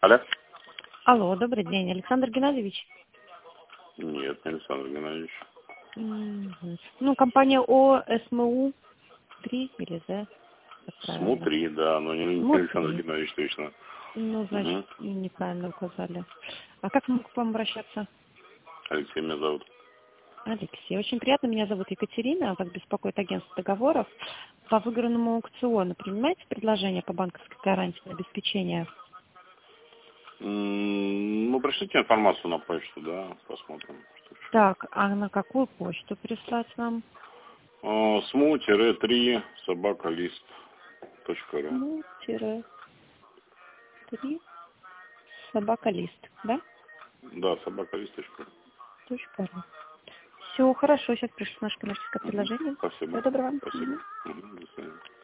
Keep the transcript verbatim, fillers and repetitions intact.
Алло? Алло, добрый день, Александр Геннадьевич. Нет, не Александр Геннадьевич. Мгм. Ну, компания О СМУ три или З. как правильно. Смотри, да, но не, не СМУ Александр три. Геннадьевич точно. Ну, значит, Угу. неправильно указали. А как могу к вам обращаться? Алексей меня зовут. Алексей, очень приятно, меня зовут Екатерина, вас беспокоит агентство договоров. По выигранному аукциону принимаете предложение по банковской гарантии на обеспечение? М, Ну, пришлите информацию на почту, да, посмотрим. Что еще. Так, а на какую почту прислать вам? сму три собака лист точка ру. Ну, тире три собака лист, да? Да, собака лист точка ру. Точка ру. Все, хорошо, сейчас пришло наше коммерческое Угу. предложение. Спасибо. Всего доброго. Спасибо. Мгм. Угу. До свидания.